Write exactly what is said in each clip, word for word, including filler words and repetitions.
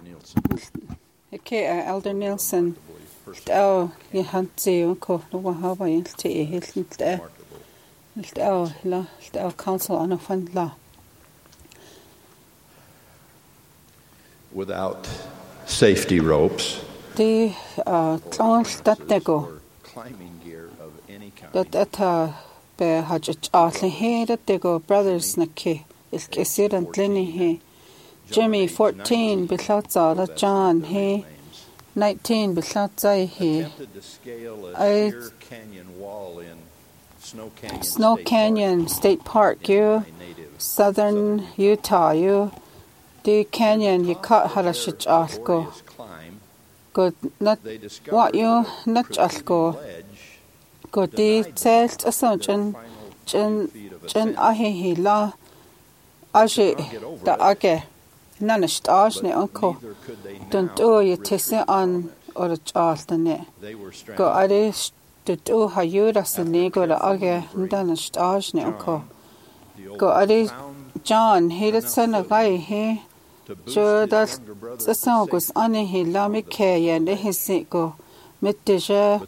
Okay, Elder Nielsen. Oh, you had to go to Wahaba to Hilton. Oh, la, oh, council on a fund law. Without safety ropes, the uh, clowns that they go. That at a bear had a chartley here that they go, brothers Naki, is Kissir and Lenny he. Jimmy fourteen, Bishatza, that John he. nineteen, Bishatza he. I. Snow Canyon State Park, you. Southern Utah, you. The canyon, you cut Harashich Alko. Good, not what you, not Alko. Good, the test a surgeon, Jen, Jen Ahi la. Aji, the Age, Nanisht Ajne Uncle. Don't do you tissy on or a Charlton. Go Irish to do how you as a nego the Age, Nanisht Ajne Uncle. Go Irish John, he did send a guy here. Jo that's the song was on he la me kay and his go mit deja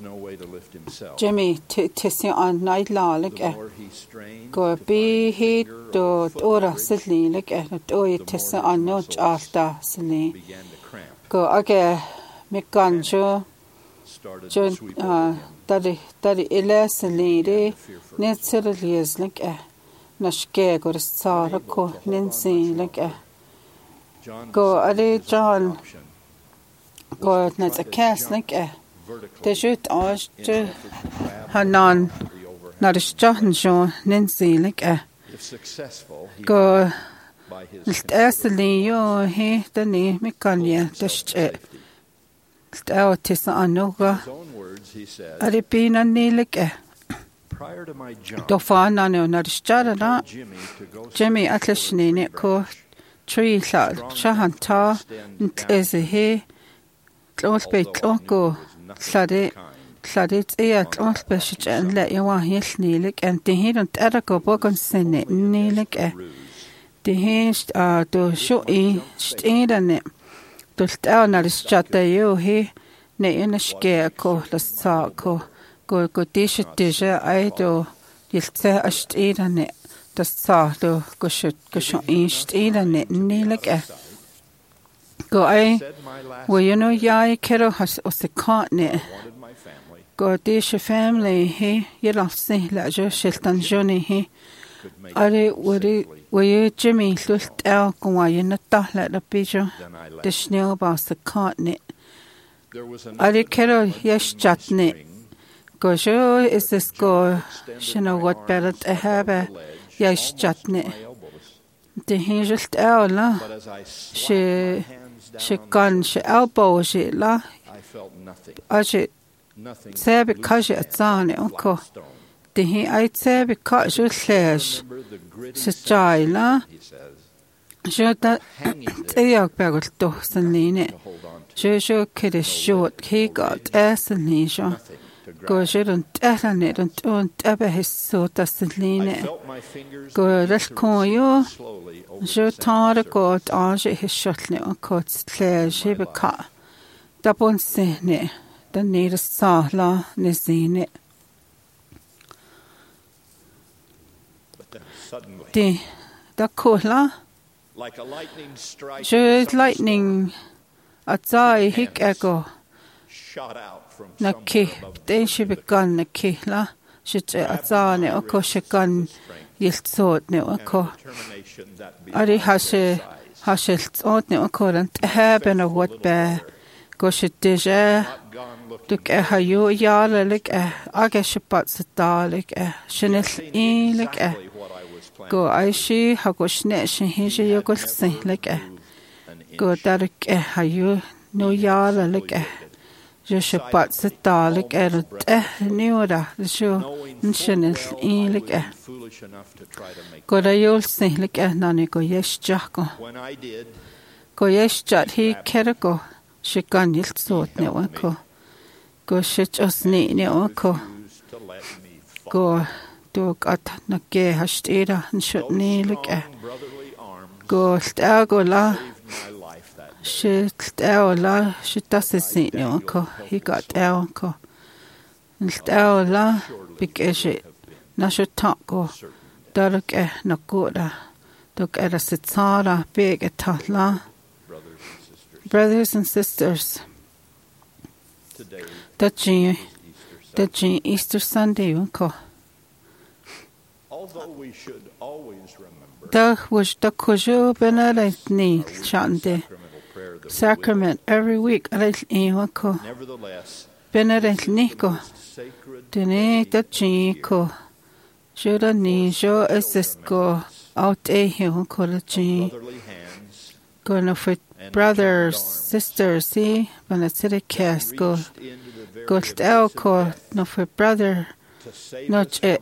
Jimmy tissy on night law like a go be he do ora silly like a do you tissy on no after silly go again me ganjo jo uh daddy daddy ilesly de naturally is like a nashke go sa ko ninsi like a go Adi John go net a cast like a de shoot as to Hanan not a John John Nancy like a go Estely yo he the name Mikanya just out tis anoga Adi been a knee like a do fan on not a Jimmy Atlashni net co tree lad shahanta is a he close by cloco slade slade ea close by shit and let you want his nelik and the he don't ever go book on sene nelik eh the he uh to show e stay and it to down at chat you he ne in a scare ko the sako go go dish dish I do you'll say a stay and it das sa do go shoot go shoot east in and ni like a go I well you know ya kero has o se can't go dish family he you love say la jo shilton johnny he are would we Jimmy looked out go why you not let the pigeon the snow about the can't are kero yes chatne go show is this go you know what better to have a yes, chatne. The hinge out la. She she gone she elbow she la. I she say because she at zane uncle. The he I say because she slash. She jai la. She that teyok bagel to sanine. She she kid short he got as a nisha. Go she don't tell it and don't ever his so that's the line. Go that's con you. Je tar go on she his shortly on cut clear she be cut. Da bon sene the need saw la nisine. The da cola like a lightning strike. Je lightning at zai hick echo shot out. Naki, then she began Naki la. She at zane o ko she gun yilt sort ne o ko. Ari hashe hashe sort ne o ko and haben a what bear. Go she deja. Look at how you yara like a. I guess she puts a da like a. Shinil e like a. Go I she ha go shne she hinge you go say like a. Go dark a how you no yara like a. Je sais pas c'est talik er eh niora the show nshinil ilik eh go da yol sihlik eh nani go yes jacko go yes jat he kergo she gan yilt sort ne wako go shit os ni ne wako go do gat na ge hashtira nshut ni lik eh go sta go la she la she does it ko he got el ko la because na she talk go dark eh na goda dok era sitsara big etala brothers and sisters today today Easter Sunday ko although we should always remember da was da kojo benedict ni chante sacrament every week ko nevertheless benedict ni ko dene da chi ko shoda ni jo es ko out e hiu ko la chi ko na fit brothers sisters see when it's a case go go el ko no fit brother not it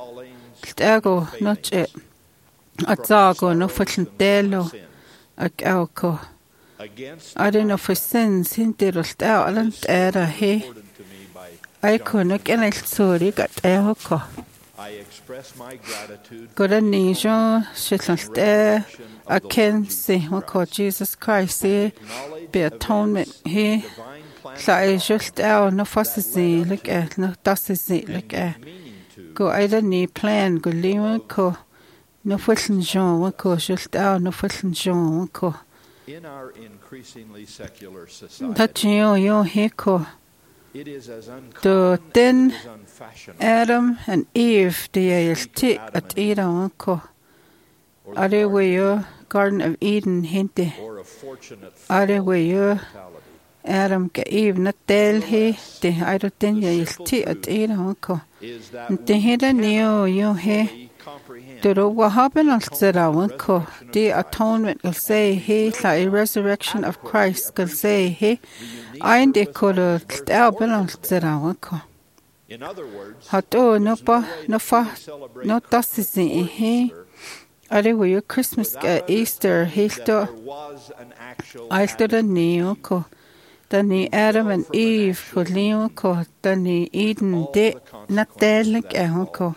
Ego not it. Atzago no fatentelo ak elko. I don't know for sins hinterust out and era he. I couldn't get a story got elko. I express my gratitude Good a nijo, shitland air. I can see what called Jesus Christ he be atonement he. So I just out no fussy like it, no dusty like it. Go either ni plan go liwa ko no fullen Jean ko just out no fullen Jean ko in our increasingly secular society. That you yo he ko It is as to then unfashionable Adam and Eve the is ti at Eden ko are we yo Garden of Eden hinte or a fortunate are we yo fatality. Adam ke Eve na tel he the I don't think is ti at Eden ko Is that the hidden yo yo he we comprehend Duro wahaben al zerawan ko the atonement will say he la a resurrection of Christ will say he ein de ko al al zerawan ko in other words hato no pa no fa no tasisi he are we your Christmas ka Easter he that to there was an actual I stood a neo ko Danny Adam and Eve ko leo ko Danny Eden de na telik e ko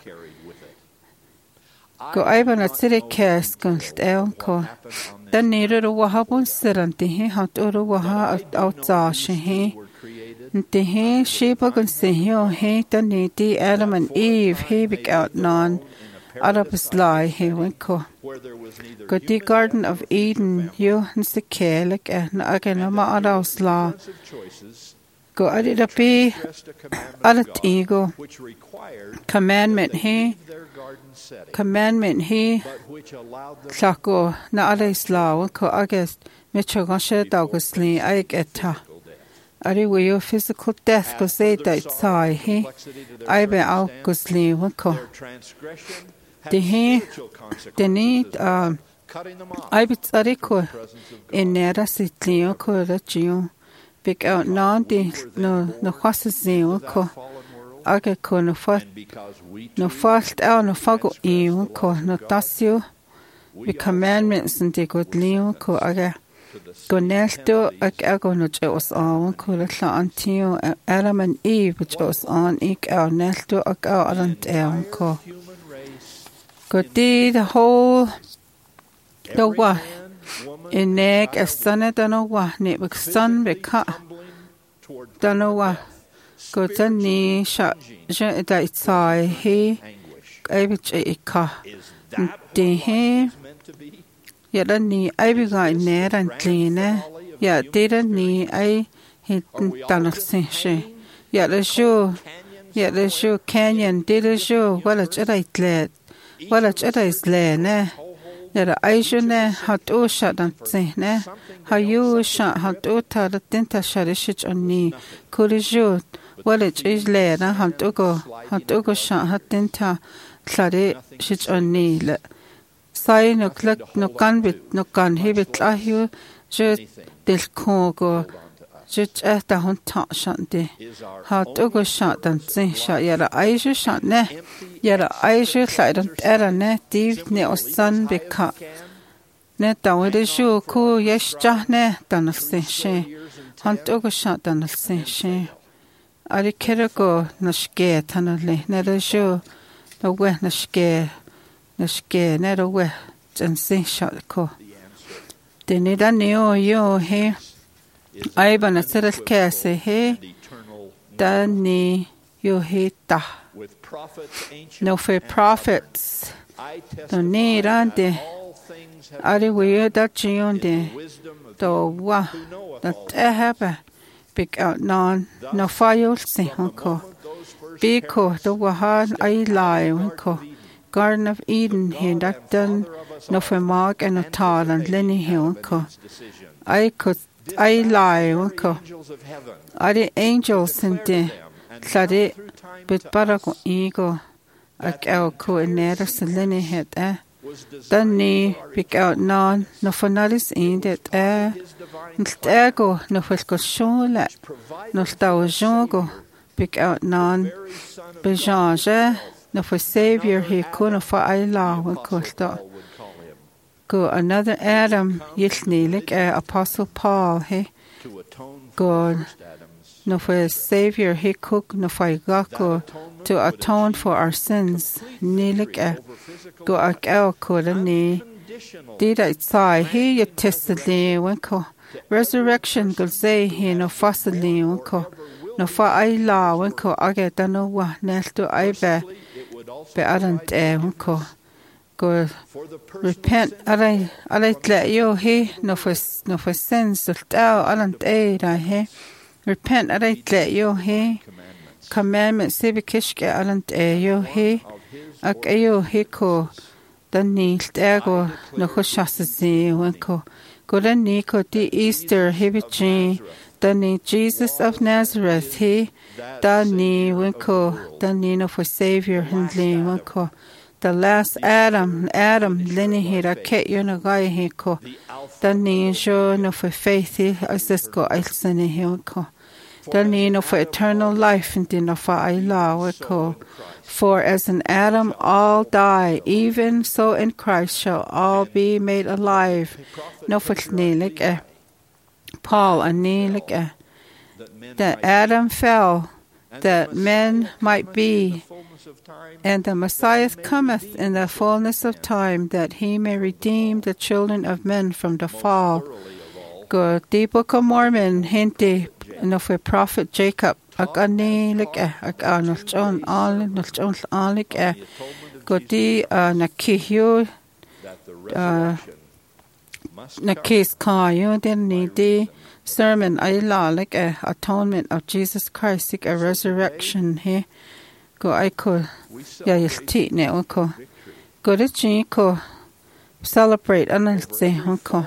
Go aiban at city cast gunst el ko. Dan near a wahabun siranti he hat uru waha outside he. The he sheep gun see he dan needy Adam and Eve he big out non. Arabus lie he went ko. Go the Garden of Eden you and the kelik and again a ma araus law. Go at it a be at ego. Commandment he. Commandment he Sako na alis law ko agest michogashe dogusli I get ta. Are we your physical death ko say that sai he I be augusli wako. The he the need um I bit ariko in nera sitlio ko rachio big out non di no no khaszi ko Aga ko no fa no fast out no fago iu ko no tasio the commandments and the good leo ko aga go nesto ag ago no os on ko la antio Adam and Eve which was on ik out nesto ag out arant el ko go di the whole the wa in neg as son da no wa ne bik son be ka da no wa Go ni sha je da sai he ai bi che ka de he ya da ni ai bi ga ne ran clean ya de da ni ai he tan se she ya da shu ya da shu canyon de da shu wala che da itle wala che da isle ne ya da ai shu ne hat o sha dan se ne ha yu sha hat o ta da tin ta sha re shi ni ko ri ju Well, it is later, how to go, how to go shot hat dinta, clary, shit on knee. Say no click, no gun bit, no gun, he bit la you, just del congo, just at the hunt top shot day. How to go shot and say shot, yet I should shot ne, yet I should slide on error ne, deep ne or sun be cut. Net down with the shoe, cool, yes, jah ne, done of say she. Hunt to go shot done of say she. Ari kera go na ske tanale na da sho na we na ske na ske na da we jan se shot ko Dinida neo yo he. Aiban at Siddle Kase he. Dani yo he ta. No fe prophets. No need ante. Ari we that chionde. Do wa. That ehaba. Big out non. No file se unko. Biko the wahan I lie unko. Garden of Eden he that done. No fe mark and a tall and linny he unko. I could I lie unko. Are the angels in the Clade bit barago ego. Ac el co in neder sa linny het eh. Dan ni big out non no fanalis in det eh. Nlt ego no felko shole. No staw jongo big out non bejange. No for Savior he couldn't for I law and costa. Go another Adam yilni like uh, Apostle Paul he. Go no for Savior he cook no for gako to atone for our sins. Ni like uh, go ak el koda ni. Did I say he you tested the winko. Resurrection go say he no fossilly winko. No for I law winko age dano wa nelto I be. Be arant e winko. Go repent arai arai let you he no for no for sins of thou arant e da he. Repent arai let you he. Commandments se bekishke arant e you he. Ak e you he ko. Dan ni ego no hoshasi winko. Go dan ni ko di Easter hibichi. Dan ni Jesus of Nazareth he. Dan ni winko. Dan ni no for Savior hindli winko. The last Adam, Adam, Lenny hira ket yuna guy hiko. Dan ni jo no for faith he as this go ilsani hiko. Dan ni no for eternal life and no for I law wiko. For as in Adam all die, even so in Christ shall all be made alive. No for ni like eh. Paul and ni like eh. That Adam fell, that men might be. And the Messiah cometh in the fullness of time, that he may redeem the children of men from the fall. Go the Book of Mormon, hinty, and of a prophet Jacob, ag ani like eh, ag anol John all, nol John all like eh. Go the na kihyo, na case ka you then need the sermon I law like a atonement of Jesus Christ, like a resurrection here. Go I could yeah you'll teach ne unko. Go to Jinko celebrate and say unko.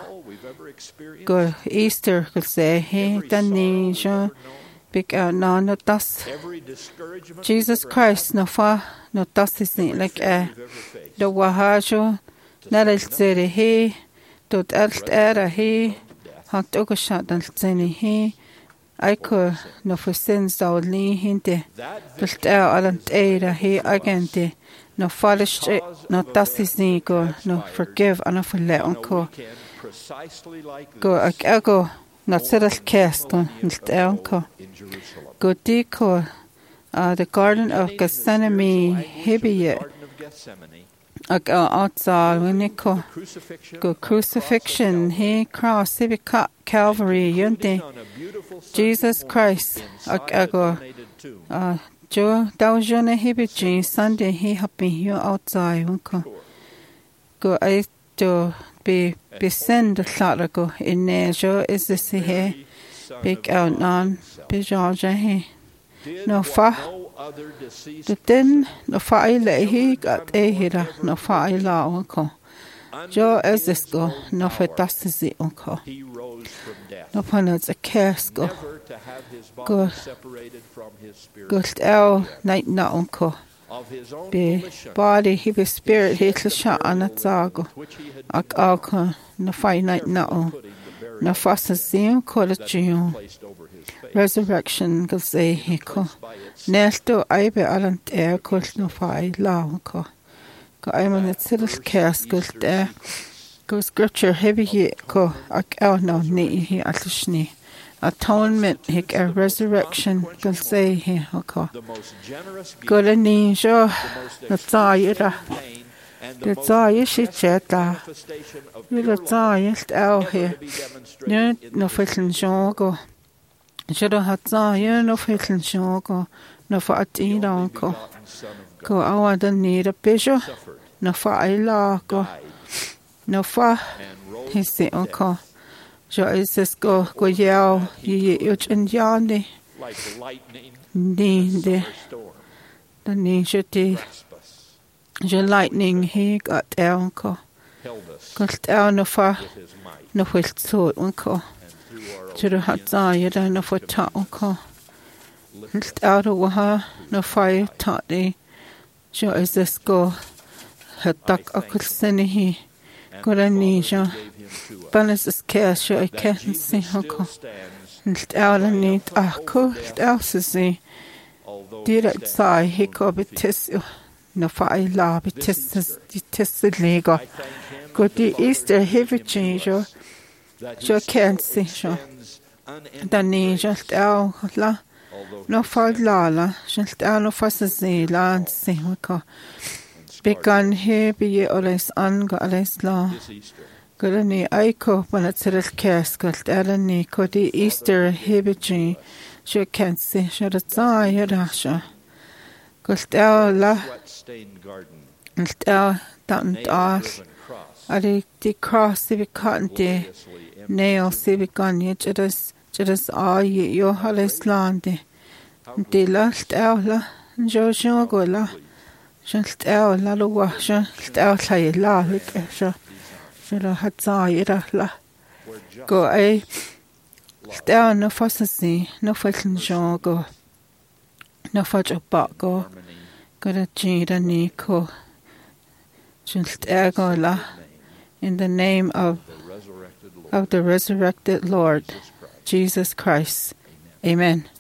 Go Easter could say hey Danny Jean big out no no dust. Jesus Christ no fa no dust is like a the wahajo not el zere he dot alt era he hat ogeshat al zene he. I could no for sins thou lee hinte. But out alant era he agente. No fallish no dusty ni go no forgive and for let unco. Go ag ego not settle cast on unco. Go deco uh the garden of Gethsemane hibiye. Ag outside when it go go crucifixion he cross he cut Calvary yunte. Jesus Christ ag ago uh jo dau jone hibichi Sunday he happy you outside unko. Go I to be be send the go in jo is this he big out non be Georgia he no fa. The din no fa I le he got a hira no fa I la unko. Jo as this go no fa das is unko. No fun it's a curse go. Go go el night na unko. Be body he be spirit he to shot on a zago. Ak alko no fa night na no fa se ko the resurrection go say he ko. Nesto I be alant air cost no fa la ko. Go I'm on it little curse go there. Go scripture heavy ko ak el no ni he atishni. Atonement hick a resurrection go say he ko. Go the ni jo na tsayira. The Zaya Shitcheta, you the Zayest out here. You no fizzling shogo. Should have Zaya no fizzling shogo, no for a teen uncle. Go out and need a bishop, no for a law go. No for his the uncle. So is this go go yell, ye uch and yandy. Need the ninja. The lightning he got down co. Got down no far no whist so uncle. To the hot zaya no for ta uncle. Lift out of her no fire totty. So is this go her duck uncle sending he got a ninja. Balance is care so I can't see uncle. Lift out and need a cool else to see. Did it say he could be tested. No fire law be tested tested legal. Good the Easter heavy change or so can't see so. The knee just out la no fire law la just out no fast as the land see we call. Begun here be ye always on got always law. Good a knee I cope when it's a little cast got Ellen knee could the Easter heavy change so can't see so that's all you dasha. Gultau la Gultau down all a the cross the cotton de nail civic gun yet it is it is all your hollis land de last out la Jojo go la just out la lo wash out la la like so so la hat zaira la go a down no fussy no fucking go. No fudge a bot go. Got a jida nico. Just ego la. In the name of of the resurrected Lord Jesus Christ. Amen.